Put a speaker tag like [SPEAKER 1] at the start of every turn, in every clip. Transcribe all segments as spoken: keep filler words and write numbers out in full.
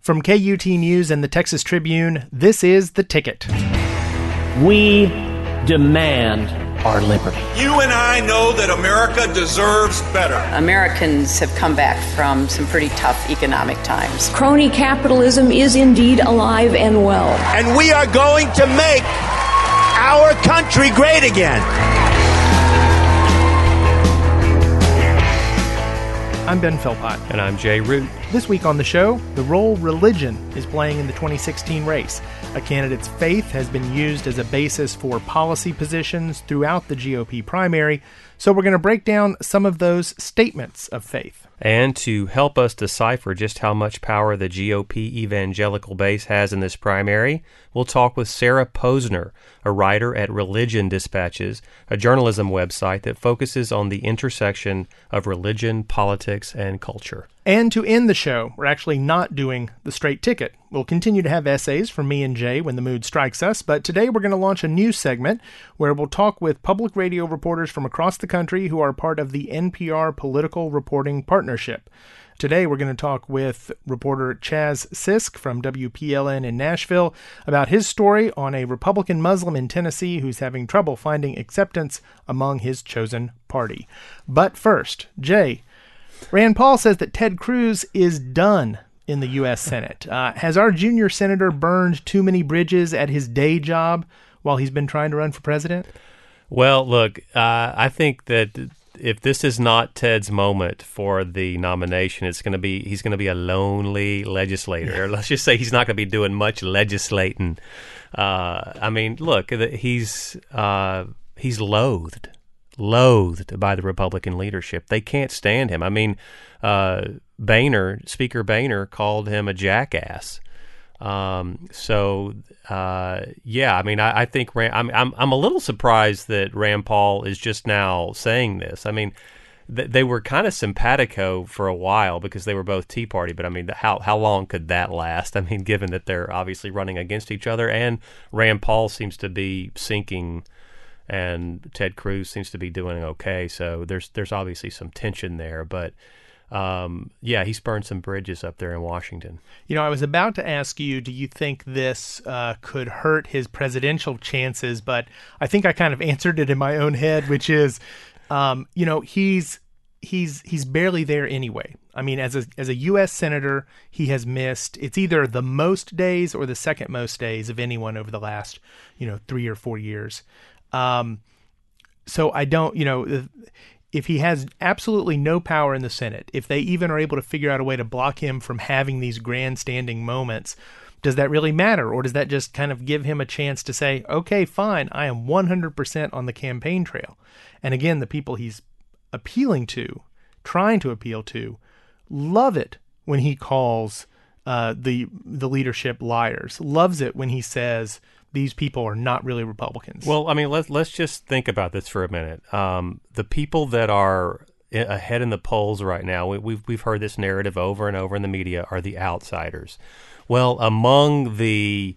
[SPEAKER 1] From K U T News and the Texas Tribune, this is The Ticket.
[SPEAKER 2] We demand our liberty.
[SPEAKER 3] You and I know that America deserves better.
[SPEAKER 4] Americans have come back from some pretty tough economic times.
[SPEAKER 5] Crony capitalism is indeed alive and well.
[SPEAKER 6] And we are going to make our country great again.
[SPEAKER 1] I'm Ben Philpott.
[SPEAKER 7] And I'm Jay Root.
[SPEAKER 1] This week on the show, the role religion is playing in the twenty sixteen race. A candidate's faith has been used as a basis for policy positions throughout the G O P primary, so we're going to break down some of those statements of faith.
[SPEAKER 7] And to help us decipher just how much power the G O P evangelical base has in this primary, we'll talk with Sarah Posner, a writer at Religion Dispatches, a journalism website that focuses on the intersection of religion, politics, and culture.
[SPEAKER 1] And to end the show, we're actually not doing the straight ticket. We'll continue to have essays from me and Jay when the mood strikes us, but today we're going to launch a new segment where we'll talk with public radio reporters from across the country who are part of the N P R Political Reporting Partnership. Today we're going to talk with reporter Chaz Sisk from W P L N in Nashville about his story on a Republican Muslim in Tennessee who's having trouble finding acceptance among his chosen party. But first, Jay, Rand Paul says that Ted Cruz is done in the U S Senate. Uh, has our junior senator burned too many bridges at his day job while he's been trying to run for president?
[SPEAKER 7] Well, look, uh, I think that if this is not Ted's moment for the nomination, it's going to be he's going to be a lonely legislator. Or let's just say he's not going to be doing much legislating. Uh, I mean, look, he's uh, he's loathed. loathed by the Republican leadership. They can't stand him. I mean, uh, Boehner, Speaker Boehner called him a jackass. Um, so, uh, yeah, I mean, I, I think Rand, I'm, I'm, I'm a little surprised that Rand Paul is just now saying this. I mean, th- they were kind of simpatico for a while because they were both Tea Party, but I mean, how, how long could that last? I mean, given that they're obviously running against each other and Rand Paul seems to be sinking and Ted Cruz seems to be doing okay, so there's there's obviously some tension there. But um, yeah, he's burned some bridges up there in Washington.
[SPEAKER 1] You know, I was about to ask you, do you think this uh, could hurt his presidential chances? But I think I kind of answered it in my own head, which is, um, you know, he's he's he's barely there anyway. I mean, as a as a U S senator, he has missed, it's either the most days or the second most days of anyone over the last, you know, three or four years. Um, so I don't, you know, if, if he has absolutely no power in the Senate, if they even are able to figure out a way to block him from having these grandstanding moments, does that really matter? Or does that just kind of give him a chance to say, okay, fine, I am one hundred percent on the campaign trail. And again, the people he's appealing to, trying to appeal to, love it when he calls uh, the the leadership liars, loves it when he says these people are not really Republicans.
[SPEAKER 7] Well, I mean, let's let's just think about this for a minute. Um, the people that are ahead in the polls right now, we, we've we've heard this narrative over and over in the media, are the outsiders. Well, among the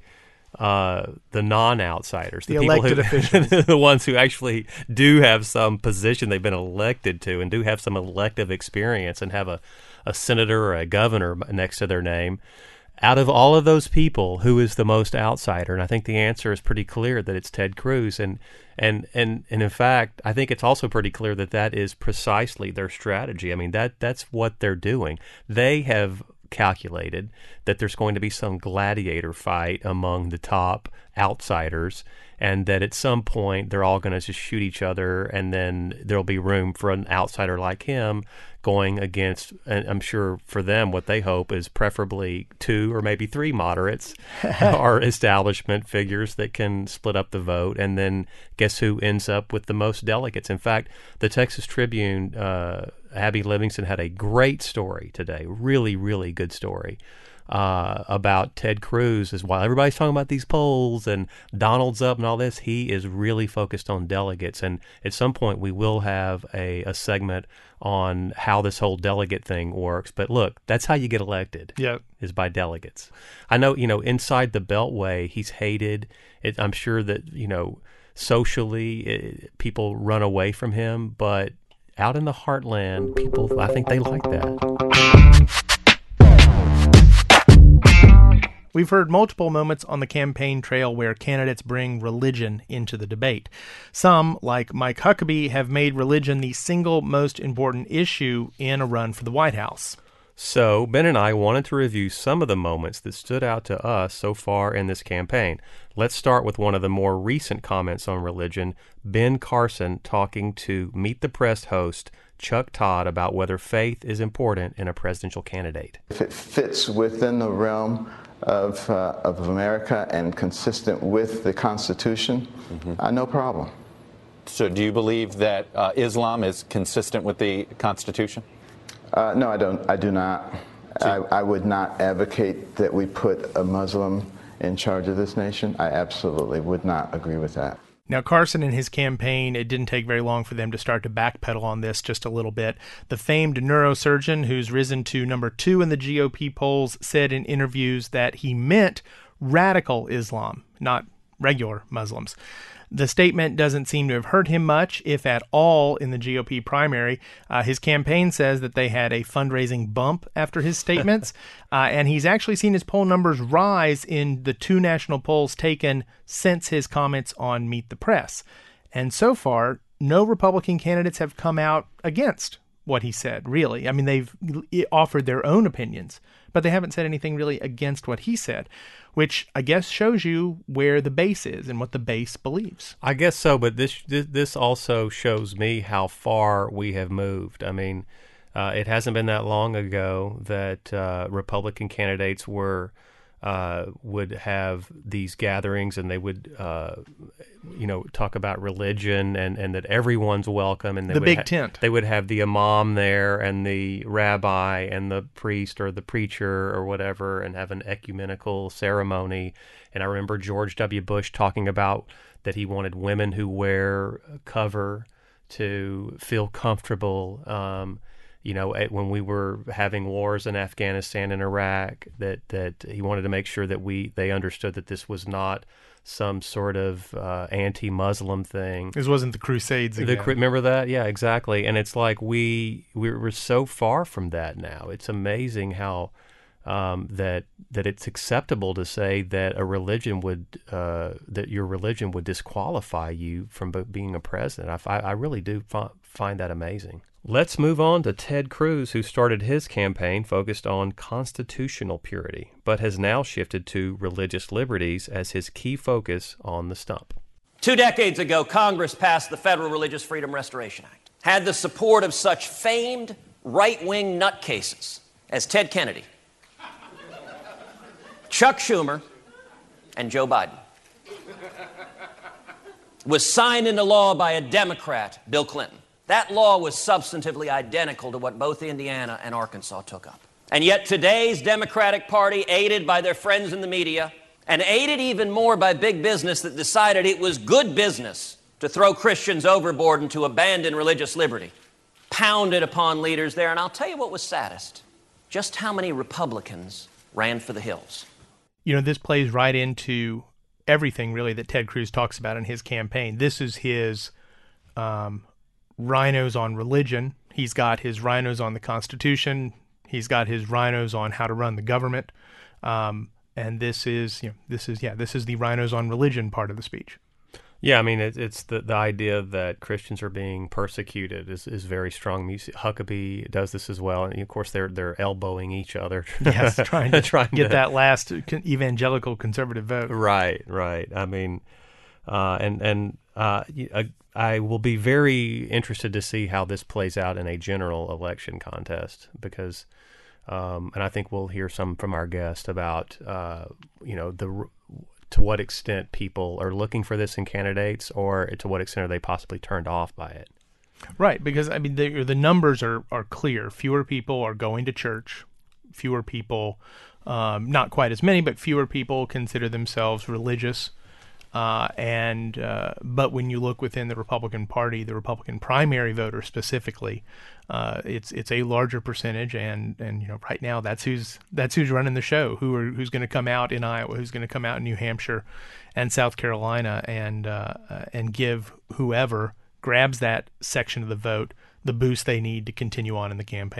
[SPEAKER 7] uh, the non-outsiders, the,
[SPEAKER 1] the
[SPEAKER 7] people
[SPEAKER 1] elected
[SPEAKER 7] who,
[SPEAKER 1] officials,
[SPEAKER 7] the ones who actually do have some position they've been elected to and do have some elective experience and have a, a senator or a governor next to their name. Out of all of those people, who is the most outsider? And I think the answer is pretty clear that it's Ted Cruz. And and and and in fact, I think it's also pretty clear that that is precisely their strategy. I mean, that that's what they're doing. They have calculated that there's going to be some gladiator fight among the top outsiders, and that at some point they're all going to just shoot each other, and then there'll be room for an outsider like him going against, and I'm sure for them what they hope is preferably two or maybe three moderates or establishment figures that can split up the vote, and then guess who ends up with the most delegates. In fact, the Texas Tribune, uh, Abby Livingston had a great story today, really, really good story, Uh, about Ted Cruz. Is while everybody's talking about these polls and Donald's up and all this, he is really focused on delegates. And at some point we will have a, a segment on how this whole delegate thing works. But look, that's how you get elected.
[SPEAKER 1] Yeah,
[SPEAKER 7] is by delegates. I know, you know, inside the Beltway, he's hated. It, I'm sure that, you know, socially it, people run away from him, but out in the heartland, people, I think they like that.
[SPEAKER 1] We've heard multiple moments on the campaign trail where candidates bring religion into the debate. Some, like Mike Huckabee, have made religion the single most important issue in a run for the White House.
[SPEAKER 7] So, Ben and I wanted to review some of the moments that stood out to us so far in this campaign. Let's start with one of the more recent comments on religion, Ben Carson talking to Meet the Press host Chuck Todd about whether faith is important in a presidential candidate.
[SPEAKER 8] If it fits within the realm of, uh, of America and consistent with the Constitution, mm-hmm. uh, no problem.
[SPEAKER 9] So do you believe that uh, Islam is consistent with the Constitution?
[SPEAKER 8] Uh, no, I don't. I do not. I, I would not advocate that we put a Muslim in charge of this nation. I absolutely would not agree with that.
[SPEAKER 1] Now, Carson and his campaign, it didn't take very long for them to start to backpedal on this just a little bit. The famed neurosurgeon, who's risen to number two in the G O P polls, said in interviews that he meant radical Islam, not regular Muslims. The statement doesn't seem to have hurt him much, if at all, in the G O P primary. Uh, his campaign says that they had a fundraising bump after his statements, uh, and he's actually seen his poll numbers rise in the two national polls taken since his comments on Meet the Press. And so far, no Republican candidates have come out against what he said, really. I mean, they've offered their own opinions, but they haven't said anything really against what he said, which I guess shows you where the base is and what the base believes.
[SPEAKER 7] I guess so, but this this also shows me how far we have moved. I mean, uh, it hasn't been that long ago that uh, Republican candidates were uh, would have these gatherings and they would, uh, you know, talk about religion and, and that everyone's welcome. And they
[SPEAKER 1] the
[SPEAKER 7] would
[SPEAKER 1] big
[SPEAKER 7] ha-
[SPEAKER 1] tent.
[SPEAKER 7] They would have the imam there and the rabbi and the priest or the preacher or whatever and have an ecumenical ceremony. And I remember George W. Bush talking about that he wanted women who wear cover to feel comfortable. Um, You know, when we were having wars in Afghanistan and Iraq, that, that he wanted to make sure that we they understood that this was not some sort of uh, anti-Muslim thing.
[SPEAKER 1] This wasn't the Crusades again.
[SPEAKER 7] The, remember that? Yeah, exactly. And it's like we we're, we're so far from that now. It's amazing how um, that that it's acceptable to say that a religion would uh, that your religion would disqualify you from being a president. I, I really do fi- find that amazing. Let's move on to Ted Cruz, who started his campaign focused on constitutional purity, but has now shifted to religious liberties as his key focus on the stump.
[SPEAKER 2] Two decades ago, Congress passed the Federal Religious Freedom Restoration Act, had the support of such famed right-wing nutcases as Ted Kennedy, Chuck Schumer, and Joe Biden. Was signed into law by a Democrat, Bill Clinton. That law was substantively identical to what both Indiana and Arkansas took up. And yet today's Democratic Party, aided by their friends in the media, and aided even more by big business that decided it was good business to throw Christians overboard and to abandon religious liberty, pounded upon leaders there. And I'll tell you what was saddest, just how many Republicans ran for the hills.
[SPEAKER 1] You know, this plays right into everything, really, that Ted Cruz talks about in his campaign. This is his um, rhinos on religion. He's got his rhinos on the Constitution. He's got his rhinos on how to run the government. Um, and this is, you know, this is, yeah, this is the rhinos on religion part of the speech.
[SPEAKER 7] Yeah, I mean, it, it's the, the idea that Christians are being persecuted is, is very strong. Huckabee does this as well. And, of course, they're they're elbowing each other.
[SPEAKER 1] Yes, trying to
[SPEAKER 7] trying
[SPEAKER 1] get
[SPEAKER 7] to,
[SPEAKER 1] that last evangelical conservative vote.
[SPEAKER 7] Right, right. I mean, uh, and, and uh, I, I will be very interested to see how this plays out in a general election contest because, um, and I think we'll hear some from our guest about, uh, you know, the to what extent people are looking for this in candidates, or to what extent are they possibly turned off by it?
[SPEAKER 1] Right, because I mean the the numbers are, are clear. Fewer people are going to church. Fewer people, um, not quite as many, but fewer people consider themselves religious. Uh, and uh, but when you look within the Republican Party, the Republican primary voter specifically, uh, it's it's a larger percentage, and, and you know right now that's who's that's who's running the show. Who are who's going to come out in Iowa? Who's going to come out in New Hampshire, and South Carolina, and uh, uh, and give whoever grabs that section of the vote the boost they need to continue on in the campaign.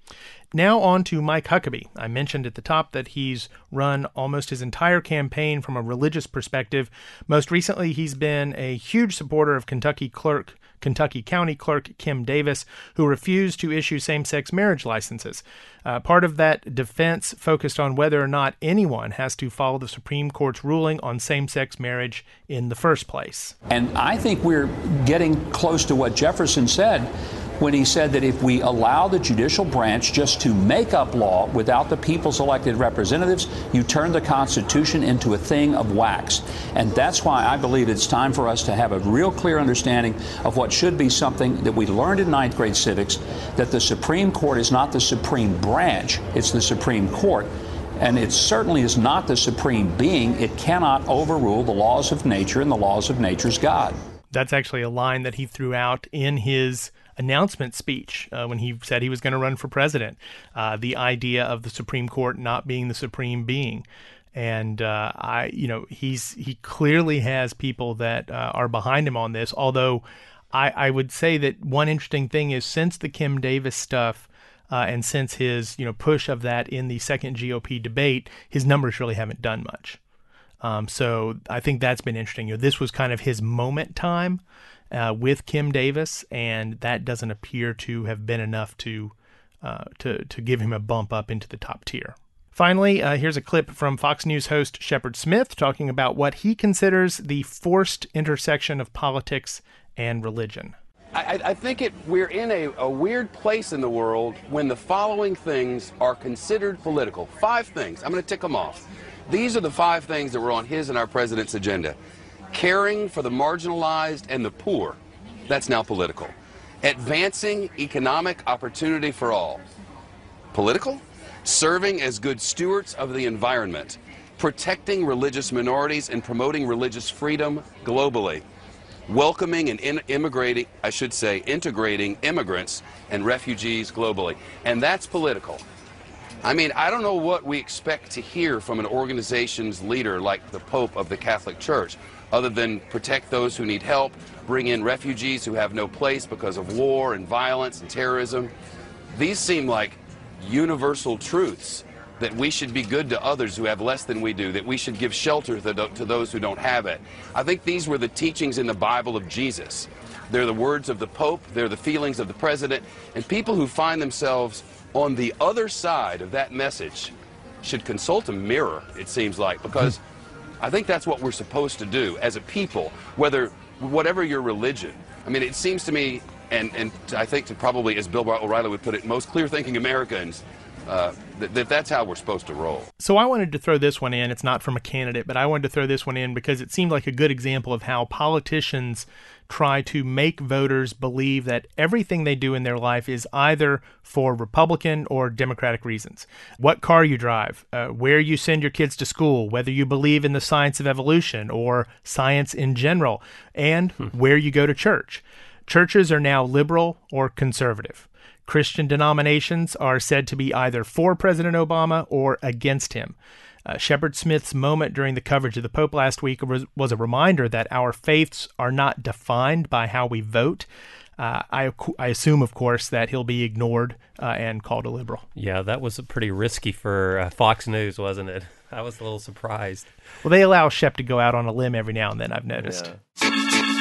[SPEAKER 1] Now on to Mike Huckabee. I mentioned at the top that he's run almost his entire campaign from a religious perspective. Most recently, he's been a huge supporter of Kentucky clerk, Kentucky County Clerk Kim Davis, who refused to issue same-sex marriage licenses. Uh, part of that defense focused on whether or not anyone has to follow the Supreme Court's ruling on same-sex marriage in the first place.
[SPEAKER 10] And I think we're getting close to what Jefferson said when he said that if we allow the judicial branch just to make up law without the people's elected representatives, you turn the Constitution into a thing of wax. And that's why I believe it's time for us to have a real clear understanding of what should be something that we learned in ninth grade civics, that the Supreme Court is not the supreme branch, it's the Supreme Court. And it certainly is not the supreme being. It cannot overrule the laws of nature, and the laws of nature's God.
[SPEAKER 1] That's actually a line that he threw out in his announcement speech uh, when he said he was going to run for president. Uh, the idea of the Supreme Court not being the supreme being. And uh, I, you know, he's he clearly has people that uh, are behind him on this. Although I, I would say that one interesting thing is since the Kim Davis stuff uh, and since his, you know, push of that in the second G O P debate, his numbers really haven't done much. Um, so I think that's been interesting. You know, this was kind of his moment time uh, with Kim Davis, and that doesn't appear to have been enough to uh, to to give him a bump up into the top tier. Finally, uh, here's a clip from Fox News host Shepard Smith talking about what he considers the forced intersection of politics and religion.
[SPEAKER 11] I, I think it, we're in a, a weird place in the world when the following things are considered political. Five things. I'm going to tick them off. These are the five things that were on his and our president's agenda. Caring for the marginalized and the poor. That's now political. Advancing economic opportunity for all. Political. Serving as good stewards of the environment. Protecting religious minorities and promoting religious freedom globally. Welcoming and in immigrating, I should say, integrating immigrants and refugees globally. And that's political. I mean, I don't know what we expect to hear from an organization's leader like the Pope of the Catholic Church, other than protect those who need help, bring in refugees who have no place because of war and violence and terrorism. These seem like universal truths, that we should be good to others who have less than we do, that we should give shelter to, to those who don't have it. I think these were the teachings in the Bible of Jesus. They're the words of the Pope, they're the feelings of the President, and people who find themselves on the other side of that message should consult a mirror, it seems like, because I think that's what we're supposed to do as a people, whether, whatever your religion. I mean, it seems to me, and, and I think to probably, as Bill O'Reilly would put it, most clear-thinking Americans, uh, that, that that's how we're supposed to roll.
[SPEAKER 1] So I wanted to throw this one in. It's not from a candidate, but I wanted to throw this one in because it seemed like a good example of how politicians try to make voters believe that everything they do in their life is either for Republican or Democratic reasons. What car you drive, uh, where you send your kids to school, whether you believe in the science of evolution or science in general, and hmm. where you go to church. Churches are now liberal or conservative. Christian denominations are said to be either for President Obama or against him. Uh, Shepard Smith's moment during the coverage of the Pope last week was, was a reminder that our faiths are not defined by how we vote. Uh, I, I assume, of course, that he'll be ignored uh, and called a liberal.
[SPEAKER 7] Yeah, that was pretty risky for uh, Fox News, wasn't it? I was a little surprised.
[SPEAKER 1] Well, they allow Shep to go out on a limb every now and then, I've noticed. Yeah.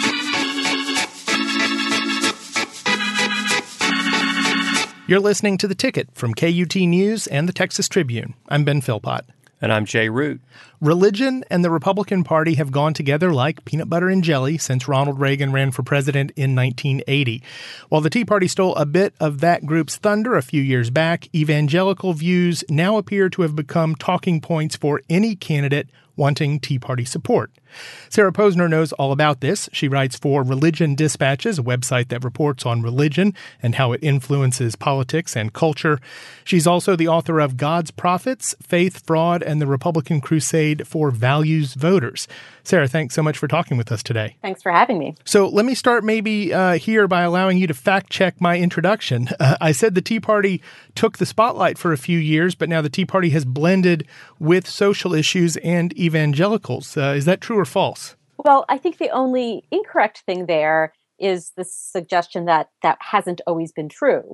[SPEAKER 1] You're listening to The Ticket from K U T News and the Texas Tribune. I'm Ben Philpott.
[SPEAKER 7] And I'm Jay Root.
[SPEAKER 1] Religion and the Republican Party have gone together like peanut butter and jelly since Ronald Reagan ran for president in nineteen eighty. While the Tea Party stole a bit of that group's thunder a few years back, evangelical views now appear to have become talking points for any candidate wanting Tea Party support. Sarah Posner knows all about this. She writes for Religion Dispatches, a website that reports on religion and how it influences politics and culture. She's also the author of God's Prophets, Faith, Fraud, and the Republican Crusade for Values Voters. Sarah, thanks so much for talking with us today.
[SPEAKER 12] Thanks for having me.
[SPEAKER 1] So let me start maybe uh, here by allowing you to fact-check my introduction. Uh, I said the Tea Party took the spotlight for a few years, but now the Tea Party has blended with social issues and evangelicals. Uh, is that true or false?
[SPEAKER 12] Well, I think the only incorrect thing there is the suggestion that that hasn't always been true.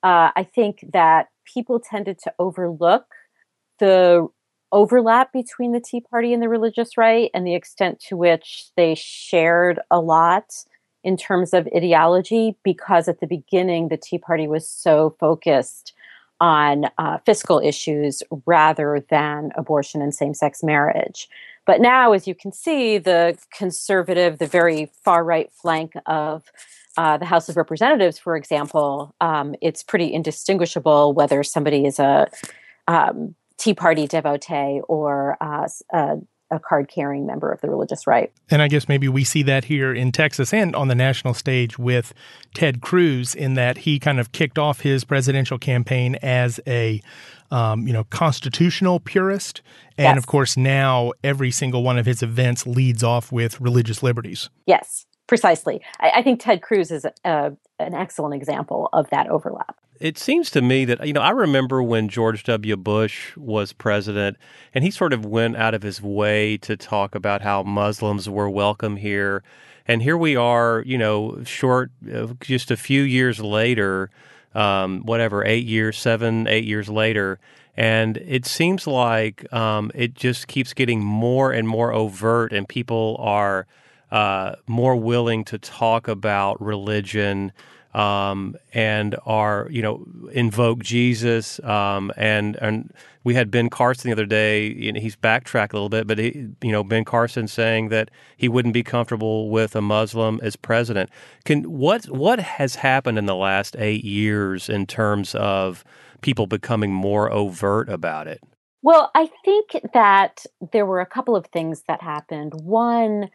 [SPEAKER 12] uh, I think that people tended to overlook the overlap between the Tea Party and the religious right and the extent to which they shared a lot in terms of ideology, because at the beginning, the Tea Party was so focused on uh, fiscal issues rather than abortion and same-sex marriage. But now, as you can see, the conservative, the very far-right flank of uh, the House of Representatives, for example, um, it's pretty indistinguishable whether somebody is a um, Tea Party devotee or uh, a, a card-carrying member of the religious right.
[SPEAKER 1] And I guess maybe we see that here in Texas and on the national stage with Ted Cruz, in that he kind of kicked off his presidential campaign as a Um, you know, constitutional purist. And
[SPEAKER 12] Yes.
[SPEAKER 1] of course, now every single one of his events leads off with religious liberties.
[SPEAKER 12] Yes, precisely. I, I think Ted Cruz is a, a, an excellent example of that overlap.
[SPEAKER 7] It seems to me that, you know, I remember when George W. Bush was president, and he sort of went out of his way to talk about how Muslims were welcome here. And here we are, you know, short, uh, just a few years later, um, whatever, eight years, seven, eight years later. And it seems like um, it just keeps getting more and more overt, and people are uh, more willing to talk about religion um, and are, you know, invoke Jesus. Um, and and we had Ben Carson the other day. You know, he's backtracked a little bit, but he, you know, Ben Carson saying that he wouldn't be comfortable with a Muslim as president. Can what what has happened in the last eight years in terms of people becoming more overt about it?
[SPEAKER 12] Well, I think that there were a couple of things that happened. One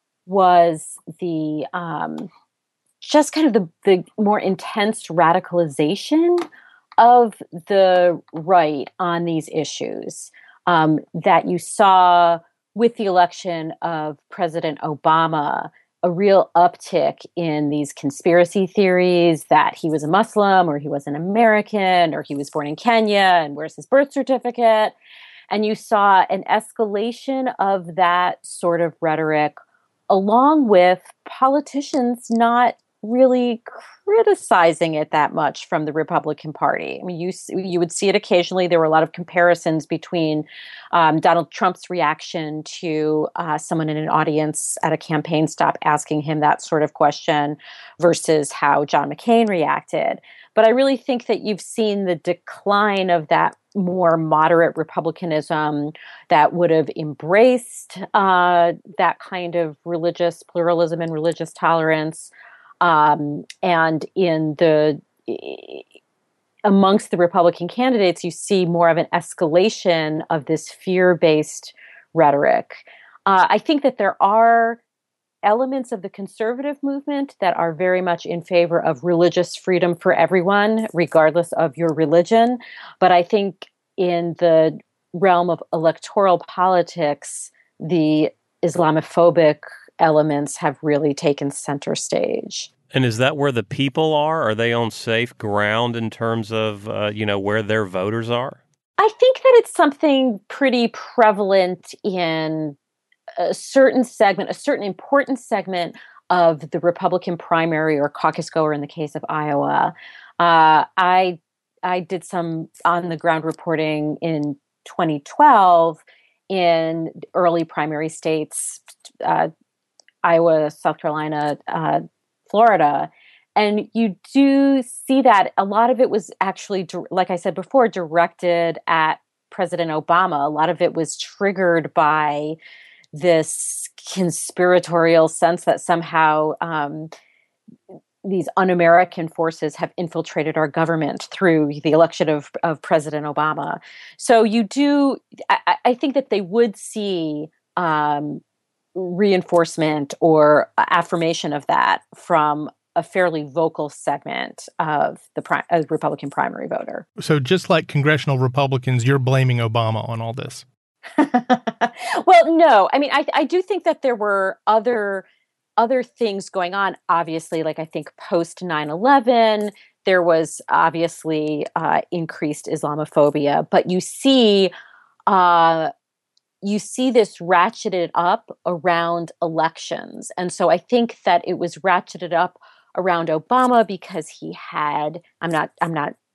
[SPEAKER 12] was the um, just kind of the, the more intense radicalization of the right on these issues um, that you saw with the election of President Obama, a real uptick in these conspiracy theories that he was a Muslim or he was an American or he was born in Kenya and where's his birth certificate. And you saw an escalation of that sort of rhetoric, along with politicians not really criticizing it that much from the Republican Party. I mean, you you would see it occasionally. There were a lot of comparisons between um, Donald Trump's reaction to uh, someone in an audience at a campaign stop asking him that sort of question versus how John McCain reacted. But I really think that you've seen the decline of that more moderate republicanism that would have embraced uh, that kind of religious pluralism and religious tolerance. Um, and in the amongst the Republican candidates, you see more of an escalation of this fear-based rhetoric. Uh, I think that there are elements of the conservative movement that are very much in favor of religious freedom for everyone, regardless of your religion. But I think in the realm of electoral politics, the Islamophobic elements have really taken center stage.
[SPEAKER 7] And is that where the people are? Are they on safe ground in terms of, uh, you know, where their voters are?
[SPEAKER 12] I think that it's something pretty prevalent in a certain segment, a certain important segment of the Republican primary or caucus goer in the case of Iowa. Uh, I I did some on-the-ground reporting in twenty twelve in early primary states, uh, Iowa, South Carolina, uh, Florida. And you do see that a lot of it was actually, like I said before, directed at President Obama. A lot of it was triggered by this conspiratorial sense that somehow um, these un-American forces have infiltrated our government through the election of, of President Obama. So you do, I, I think that they would see um, reinforcement or affirmation of that from a fairly vocal segment of the pri- uh, Republican primary voter.
[SPEAKER 1] So just like congressional Republicans, you're blaming Obama on all this.
[SPEAKER 12] Well, no. I mean, I, I do think that there were other other things going on. Obviously, like I think post nine eleven, there was obviously uh, increased Islamophobia, but you see, uh, you see this ratcheted up around elections, and so I think that it was ratcheted up around Obama because he had. I'm not. I'm not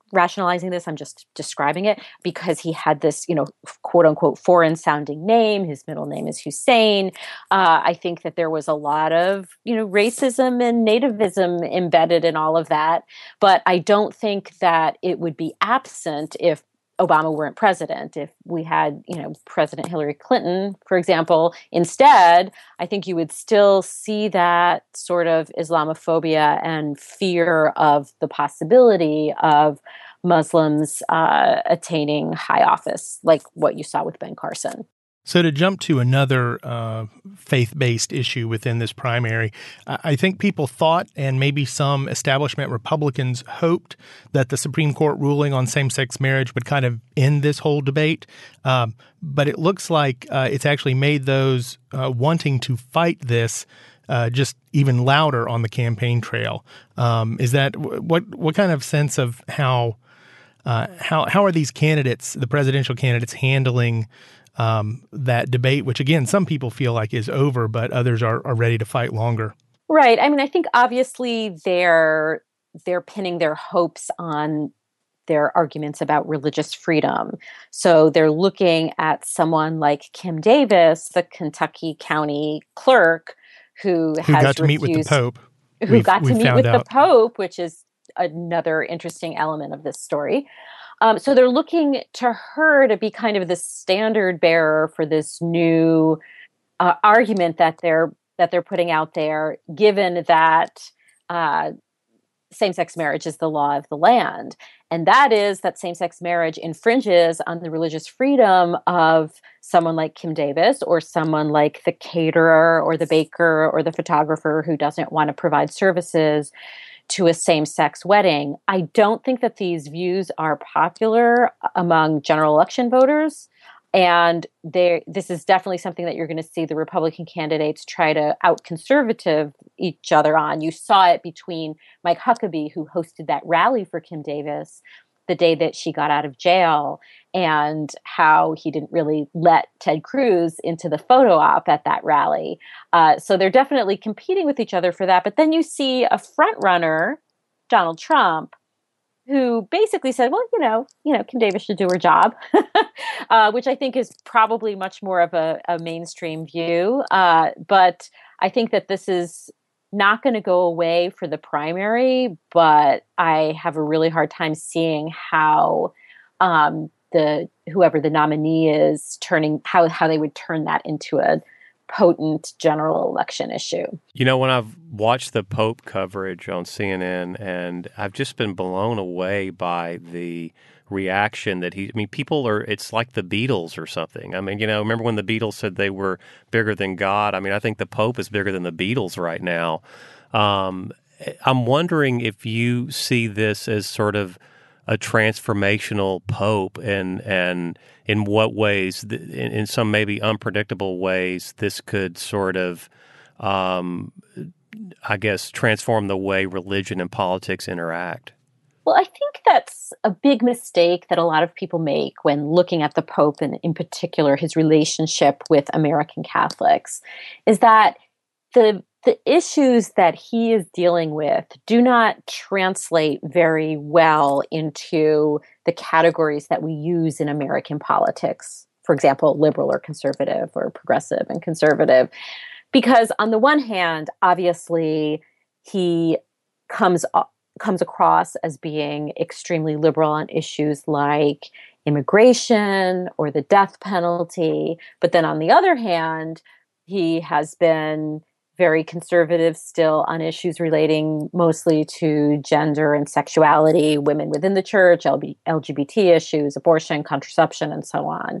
[SPEAKER 12] rationalizing this. I'm just describing it because he had this, you know, quote unquote foreign sounding name. His middle name is Hussein. Uh, I think that there was a lot of, you know, racism and nativism embedded in all of that. But I don't think that it would be absent if Obama weren't president. If we had, you know, President Hillary Clinton, for example, instead, I think you would still see that sort of Islamophobia and fear of the possibility of Muslims uh, attaining high office, like what you saw with Ben Carson.
[SPEAKER 1] So to jump to another uh, faith-based issue within this primary, I think people thought, and maybe some establishment Republicans hoped, that the Supreme Court ruling on same-sex marriage would kind of end this whole debate. Um, but it looks like uh, it's actually made those uh, wanting to fight this uh, just even louder on the campaign trail. Um, is that what? What kind of sense of how uh, how how are these candidates, the presidential candidates, handling Um, that debate, which again, some people feel like is over, but others are, are ready to fight longer?
[SPEAKER 12] Right. I mean, I think obviously they're they're pinning their hopes on their arguments about religious freedom. So they're looking at someone like Kim Davis, the Kentucky County clerk, who,
[SPEAKER 1] who
[SPEAKER 12] has
[SPEAKER 1] got to
[SPEAKER 12] refused,
[SPEAKER 1] meet with the Pope.
[SPEAKER 12] Who
[SPEAKER 1] We've,
[SPEAKER 12] got to
[SPEAKER 1] we've
[SPEAKER 12] meet with
[SPEAKER 1] out.
[SPEAKER 12] the Pope, which is another interesting element of this story. Um, so they're looking to her to be kind of the standard bearer for this new uh, argument that they're that they're putting out there, given that uh, same-sex marriage is the law of the land, and that is that same-sex marriage infringes on the religious freedom of someone like Kim Davis or someone like the caterer or the baker or the photographer who doesn't want to provide services to a same-sex wedding. I don't think that these views are popular among general election voters. And this is definitely something that you're going to see the Republican candidates try to out-conservative each other on. You saw it between Mike Huckabee, who hosted that rally for Kim Davis the day that she got out of jail, and how he didn't really let Ted Cruz into the photo op at that rally. Uh, so they're definitely competing with each other for that. But then you see a front runner, Donald Trump, who basically said, well, you know, you know, Kim Davis should do her job, uh, which I think is probably much more of a, a mainstream view. Uh, but I think that this is not going to go away for the primary, but I have a really hard time seeing how um, the whoever the nominee is turning how how they would turn that into a potent general election issue.
[SPEAKER 7] You know, when I've watched the Pope coverage on C N N, and I've just been blown away by the reaction that he, I mean, people are, it's like the Beatles or something. I mean, you know, remember when the Beatles said they were bigger than God? I mean, I think the Pope is bigger than the Beatles right now. Um, I'm wondering if you see this as sort of a transformational Pope, and and in what ways, in, in some maybe unpredictable ways, this could sort of, um, I guess, transform the way religion and politics interact.
[SPEAKER 12] Well, I think that's a big mistake that a lot of people make when looking at the Pope, and in particular his relationship with American Catholics, is that the the issues that he is dealing with do not translate very well into the categories that we use in American politics. For example, liberal or conservative, or progressive and conservative. Because on the one hand, obviously, he comes comes across as being extremely liberal on issues like immigration or the death penalty. But then on the other hand, he has been very conservative still on issues relating mostly to gender and sexuality, women within the church, L G B T issues, abortion, contraception, and so on.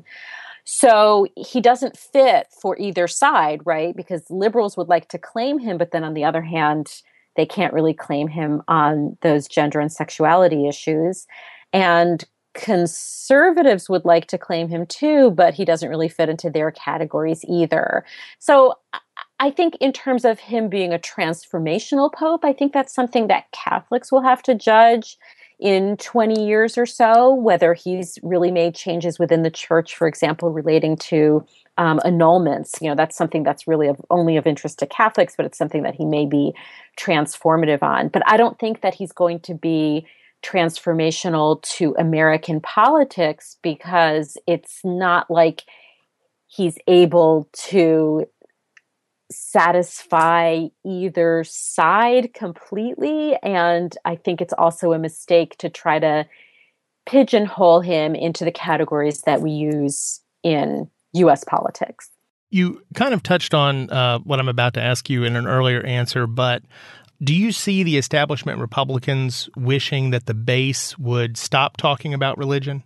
[SPEAKER 12] So he doesn't fit for either side, right? Because liberals would like to claim him, but then on the other hand, they can't really claim him on those gender and sexuality issues. And conservatives would like to claim him too, but he doesn't really fit into their categories either. So I think in terms of him being a transformational pope, I think that's something that Catholics will have to judge in twenty years or so, whether he's really made changes within the church, for example, relating to um, annulments. You know, that's something that's really of, only of interest to Catholics, but it's something that he may be transformative on. But I don't think that he's going to be transformational to American politics, because it's not like he's able to satisfy either side completely. And I think it's also a mistake to try to pigeonhole him into the categories that we use in U S politics.
[SPEAKER 1] You kind of touched on uh, what I'm about to ask you in an earlier answer, but do you see the establishment Republicans wishing that the base would stop talking about religion?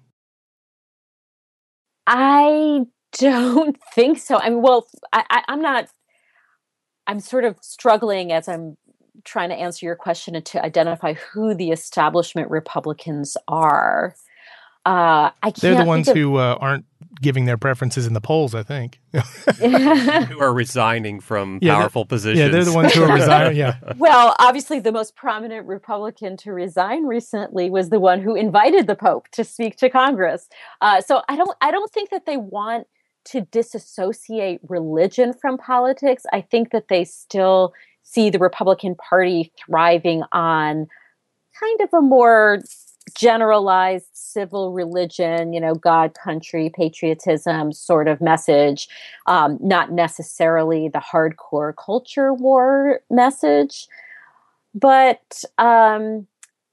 [SPEAKER 12] I don't think so. I mean, well, I, I, I'm not, I'm sort of struggling as I'm trying to answer your question to identify who the establishment Republicans are. Uh, I can't
[SPEAKER 1] They're the ones
[SPEAKER 12] of,
[SPEAKER 1] who uh, aren't giving their preferences in the polls, I think.
[SPEAKER 7] Who are resigning from
[SPEAKER 1] yeah,
[SPEAKER 7] powerful positions.
[SPEAKER 1] Yeah, they're the ones who are resigning, yeah.
[SPEAKER 12] Well, obviously the most prominent Republican to resign recently was the one who invited the Pope to speak to Congress. Uh, so I don't, I don't think that they want to disassociate religion from politics. I think that they still see the Republican Party thriving on kind of a more generalized civil religion, you know, God, country, patriotism sort of message, um, not necessarily the hardcore culture war message. But um,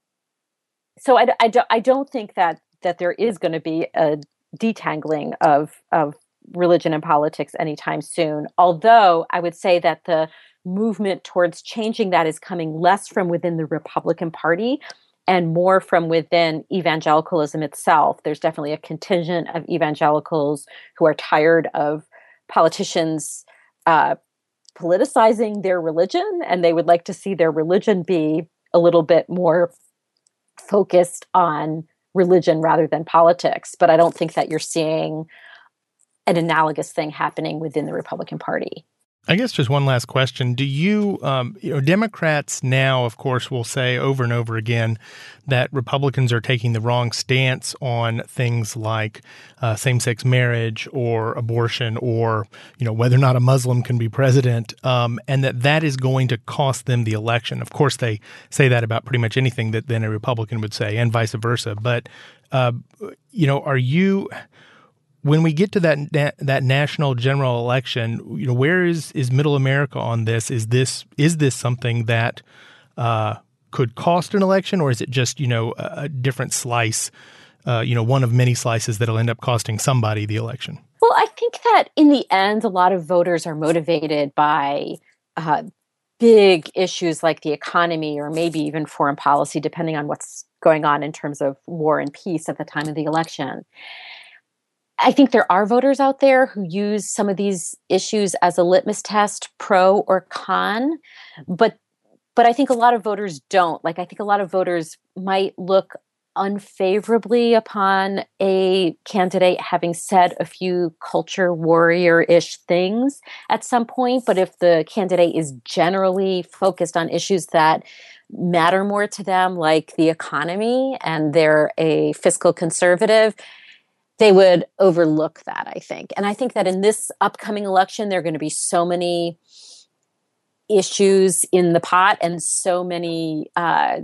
[SPEAKER 12] so I, I, don't, I don't think that that there is going to be a detangling of of religion and politics anytime soon. Although I would say that the movement towards changing that is coming less from within the Republican Party and more from within evangelicalism itself. There's definitely a contingent of evangelicals who are tired of politicians uh, politicizing their religion, and they would like to see their religion be a little bit more focused on religion rather than politics. But I don't think that you're seeing an analogous thing happening within the Republican Party.
[SPEAKER 1] I guess just one last question. Do you, um, you know, Democrats now, of course, will say over and over again that Republicans are taking the wrong stance on things like uh, same-sex marriage or abortion or, you know, whether or not a Muslim can be president, um, and that that is going to cost them the election. Of course, they say that about pretty much anything that then a Republican would say and vice versa. But, uh, you know, are you... When we get to that na- that national general election, you know, where is, is Middle America on this? Is this is this something that uh, could cost an election, or is it just, you know, a, a different slice, uh, you know, one of many slices that'll end up costing somebody the election?
[SPEAKER 12] Well, I think that in the end, a lot of voters are motivated by uh, big issues like the economy or maybe even foreign policy, depending on what's going on in terms of war and peace at the time of the election. I think there are voters out there who use some of these issues as a litmus test, pro or con, but but I think a lot of voters don't. Like, I think a lot of voters might look unfavorably upon a candidate having said a few culture warrior-ish things at some point, but if the candidate is generally focused on issues that matter more to them, like the economy, and they're a fiscal conservative, they would overlook that, I think. And I think that in this upcoming election, there are going to be so many issues in the pot and so many, uh,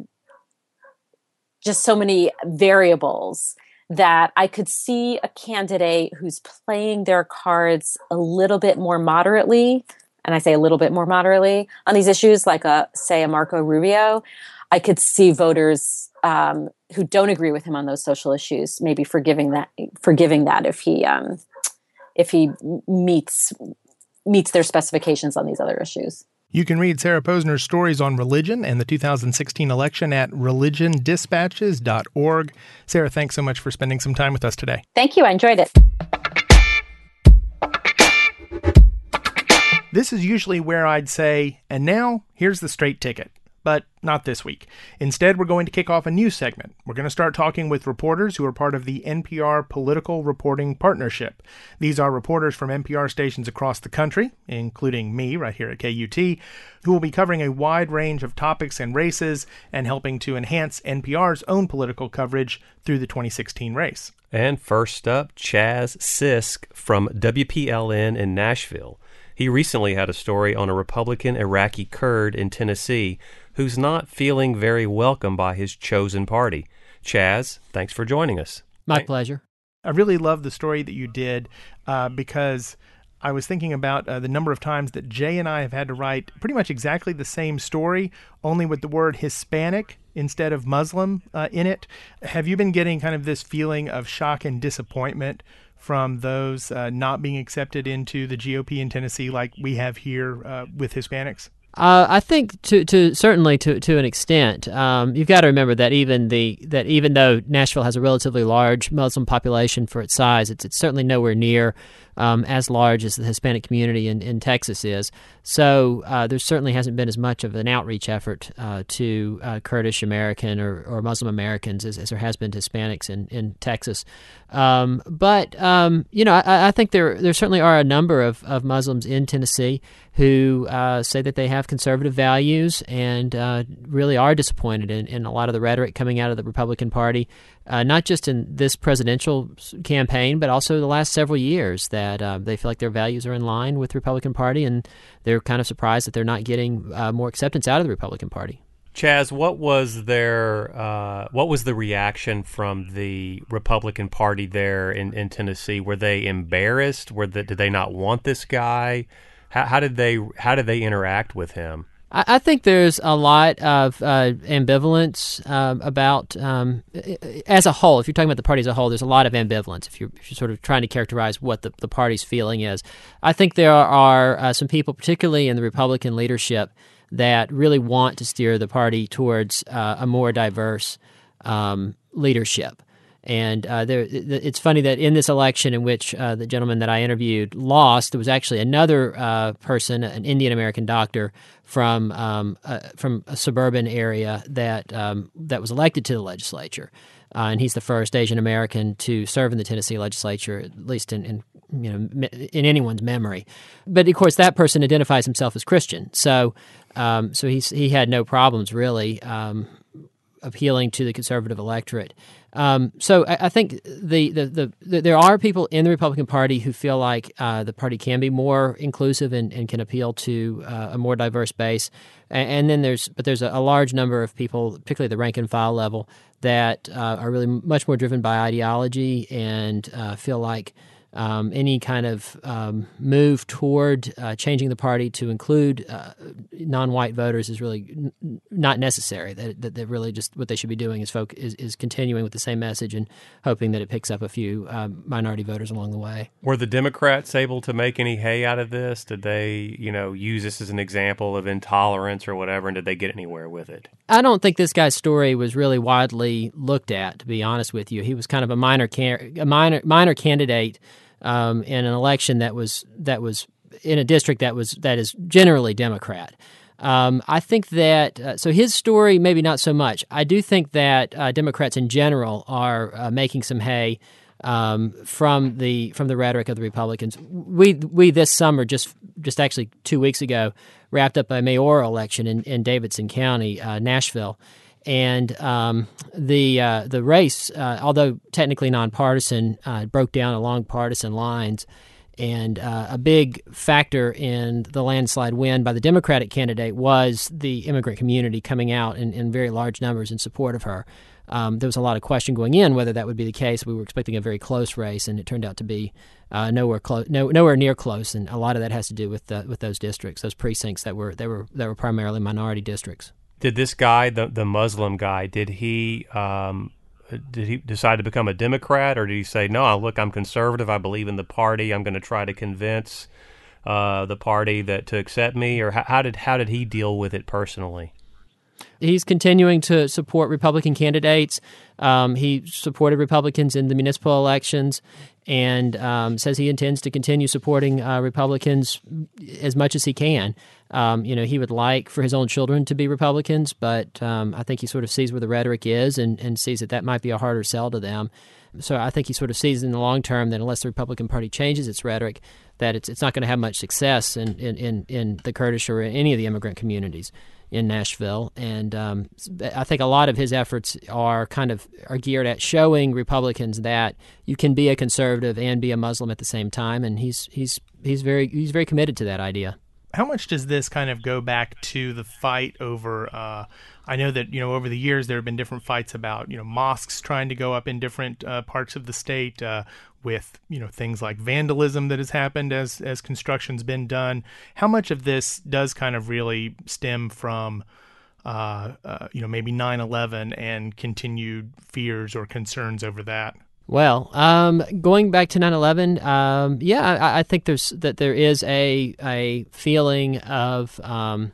[SPEAKER 12] just so many variables that I could see a candidate who's playing their cards a little bit more moderately, and I say a little bit more moderately, on these issues, like, a, say, a Marco Rubio. I could see voters um, who don't agree with him on those social issues maybe forgiving that, forgiving that if he um, if he meets meets their specifications on these other issues.
[SPEAKER 1] You can read Sarah Posner's stories on religion and the two thousand sixteen election at religion dispatches dot org. Sarah, thanks so much for spending some time with us today.
[SPEAKER 12] Thank you. I enjoyed it.
[SPEAKER 1] This is usually where I'd say, and now here's the straight ticket. But not this week. Instead, we're going to kick off a new segment. We're going to start talking with reporters who are part of the N P R Political Reporting Partnership. These are reporters from N P R stations across the country, including me right here at K U T, who will be covering a wide range of topics and races and helping to enhance N P R's own political coverage through the twenty sixteen race.
[SPEAKER 7] And first up, Chaz Sisk from W P L N in Nashville. He recently had a story on a Republican Iraqi Kurd in Tennessee who's not not feeling very welcome by his chosen party. Chaz, thanks for joining us.
[SPEAKER 13] My pleasure.
[SPEAKER 1] I really love the story that you did uh, because I was thinking about uh, the number of times that Jay and I have had to write pretty much exactly the same story, only with the word Hispanic instead of Muslim uh, in it. Have you been getting kind of this feeling of shock and disappointment from those uh, not being accepted into the G O P in Tennessee like we have here uh, with Hispanics?
[SPEAKER 13] Uh, I think to, to certainly to, to an extent. Um, you've got to remember that even the that even though Nashville has a relatively large Muslim population for its size, it's it's certainly nowhere near um, as large as the Hispanic community in, in Texas is. So uh, there certainly hasn't been as much of an outreach effort uh, to uh, Kurdish American or, or Muslim Americans as, as there has been to Hispanics in in Texas. Um, but um, you know, I, I think there there certainly are a number of, of Muslims in Tennessee who uh, say that they have conservative values and uh, really are disappointed in, in a lot of the rhetoric coming out of the Republican Party, uh, not just in this presidential campaign, but also the last several years, that uh, they feel like their values are in line with the Republican Party, and they're kind of surprised that they're not getting uh, more acceptance out of the Republican Party.
[SPEAKER 7] Chaz, what was their uh, what was the reaction from the Republican Party there in, in Tennessee? Were they embarrassed? Were they, did they not want this guy? How, how did they how did they interact with him?
[SPEAKER 13] I, I think there's a lot of uh, ambivalence uh, about um, as a whole. If you're talking about the party as a whole, there's a lot of ambivalence. If you're, if you're sort of trying to characterize what the, the party's feeling is, I think there are uh, some people, particularly in the Republican leadership, that really want to steer the party towards uh, a more diverse um, leadership. And uh, there, it's funny that in this election in which uh, the gentleman that I interviewed lost, there was actually another uh, person, an Indian American doctor from um, uh, from a suburban area that um, that was elected to the legislature, uh, and he's the first Asian American to serve in the Tennessee legislature, at least in, in you know in anyone's memory. But of course, that person identifies himself as Christian, so um, so he's he had no problems really um, appealing to the conservative electorate. Um, so I, I think the, the, the, the there are people in the Republican Party who feel like uh, the party can be more inclusive and, and can appeal to uh, a more diverse base, and, and then there's but there's a, a large number of people, particularly at the rank and file level, that uh, are really much more driven by ideology and uh, feel like Um, any kind of um, move toward uh, changing the party to include uh, non-white voters is really n- not necessary. That, that that really just what they should be doing is, folk- is is continuing with the same message and hoping that it picks up a few um, minority voters along the way.
[SPEAKER 7] Were the Democrats able to make any hay out of this? Did they, you know, use this as an example of intolerance or whatever, and did they get anywhere with it?
[SPEAKER 13] I don't think this guy's story was really widely looked at, to be honest with you. He was kind of a minor can- a minor minor candidate. Um, in an election that was that was in a district that was that is generally Democrat. Um, I think that uh, so his story maybe not so much. I do think that uh, Democrats in general are uh, making some hay um, from the from the rhetoric of the Republicans. We we this summer just just actually two weeks ago wrapped up a mayoral election in, in Davidson County, uh, Nashville. And um, the uh, the race, uh, although technically nonpartisan, uh, broke down along partisan lines. And uh, a big factor in the landslide win by the Democratic candidate was the immigrant community coming out in, in very large numbers in support of her. Um, there was a lot of question going in whether that would be the case. We were expecting a very close race, and it turned out to be uh, nowhere close, no, nowhere near close. And a lot of that has to do with the, with those districts, those precincts that were they were that were primarily minority districts.
[SPEAKER 7] Did this guy, the the Muslim guy, did he um, did he decide to become a Democrat, or did he say, no, look, I'm conservative, I believe in the party, I'm going to try to convince uh, the party that to accept me, or how, how did how did he deal with it personally?
[SPEAKER 13] He's continuing to support Republican candidates. Um, he supported Republicans in the municipal elections, and um, says he intends to continue supporting uh, Republicans as much as he can. Um, you know, he would like for his own children to be Republicans, but um, I think he sort of sees where the rhetoric is and, and sees that that might be a harder sell to them. So I think he sort of sees in the long term that unless the Republican Party changes its rhetoric, that it's it's not going to have much success in, in, in, in the Kurdish or in any of the immigrant communities in Nashville. And um, I think a lot of his efforts are kind of are geared at showing Republicans that you can be a conservative and be a Muslim at the same time, and he's he's he's very he's very committed to that idea.
[SPEAKER 1] how much does this kind of go back to the fight over, uh, I know that, you know, over the years there have been different fights about, you know, mosques trying to go up in different uh, parts of the state uh, with, you know, things like vandalism that has happened as, as construction's been done. How much of this does kind of really stem from, uh, uh, you know, maybe nine eleven and continued fears or concerns over that?
[SPEAKER 13] Well, um, going back to nine eleven, um, yeah, I, I think there's that there is a a feeling of um,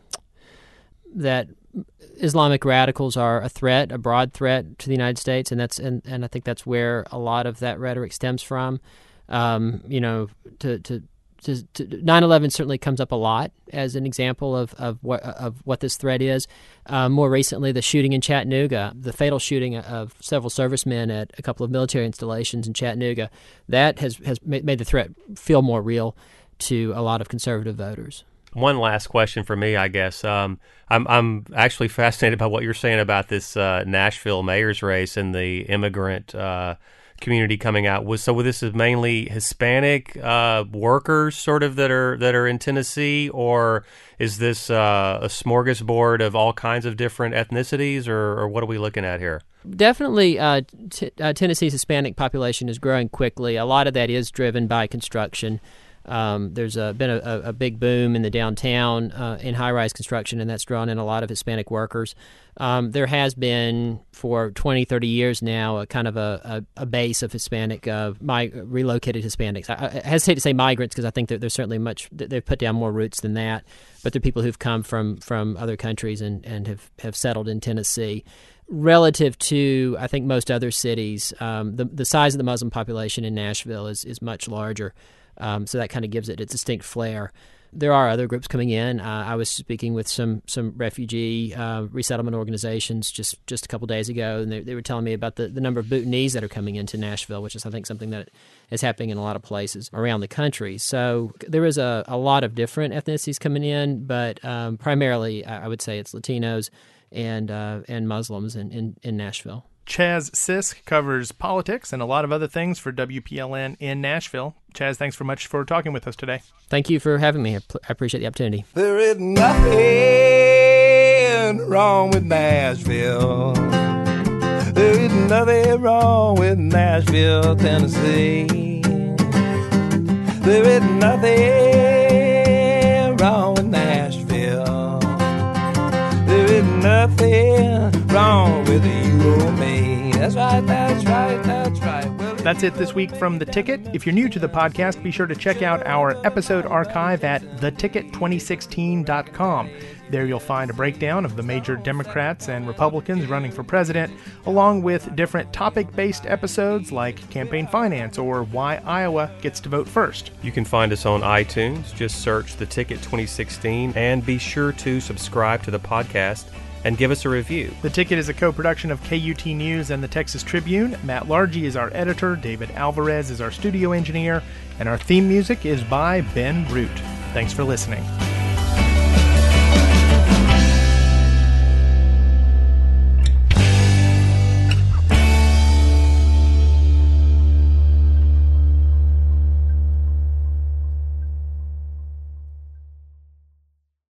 [SPEAKER 13] that Islamic radicals are a threat, a broad threat to the United States, and that's and, and I think that's where a lot of that rhetoric stems from. Um, you know, to, to to to nine eleven certainly comes up a lot as an example of of what of what this threat is. Uh, more recently, the shooting in Chattanooga, the fatal shooting of several servicemen at a couple of military installations in Chattanooga, that has has made the threat feel more real to a lot of conservative voters.
[SPEAKER 7] One last question for me, I guess. Um, I'm I'm actually fascinated by what you're saying about this uh, Nashville mayor's race and the immigrant uh, community coming out. Was so this is mainly Hispanic uh, workers, sort of that are that are in Tennessee, or is this uh, a smorgasbord of all kinds of different ethnicities, or, or what are we looking at here?
[SPEAKER 13] Definitely, uh, t- uh, Tennessee's Hispanic population is growing quickly. A lot of that is driven by construction. Um, there's a, been a, a big boom in the downtown uh, in high-rise construction, and that's drawn in a lot of Hispanic workers. Um, there has been, for twenty, thirty years now, a kind of a, a, a base of Hispanic, uh, mi- relocated Hispanics. I, I hesitate to say migrants because I think that there's certainly much, they've put down more roots than that, but they're people who've come from, from other countries and, and have, have settled in Tennessee. Relative to, I think, most other cities, um, the, the size of the Muslim population in Nashville is, is much larger. Um, so that kind of gives it a distinct flair. There are other groups coming in. Uh, I was speaking with some some refugee uh, resettlement organizations just, just a couple days ago, and they, they were telling me about the, the number of Bhutanese that are coming into Nashville, which is, I think, something that is happening in a lot of places around the country. So there is a, a lot of different ethnicities coming in, but um, primarily I would say it's Latinos and uh, and Muslims in, in, in Nashville.
[SPEAKER 1] Chaz Sisk covers politics and a lot of other things for W P L N in Nashville. Chaz, thanks very much for talking with us today.
[SPEAKER 13] Thank you for having me. I appreciate the opportunity.
[SPEAKER 14] There is nothing wrong with Nashville. There is nothing wrong with Nashville, Tennessee. There is nothing wrong with Nashville. There is nothing wrong with you or me. That's right, that's right, that's right. Well,
[SPEAKER 1] that's it this week from The Ticket. If you're new to the podcast, be sure to check out our episode archive at the ticket twenty sixteen dot com. There you'll find a breakdown of the major Democrats and Republicans running for president, along with different topic-based episodes like campaign finance or why Iowa gets to vote first.
[SPEAKER 7] You can find us on iTunes. Just search The Ticket twenty sixteen and be sure to subscribe to the podcast and give us a review.
[SPEAKER 1] The Ticket is a co-production of K U T News and the Texas Tribune. Matt Largy is our editor, David Alvarez is our studio engineer, and our theme music is by Ben Root. Thanks for listening.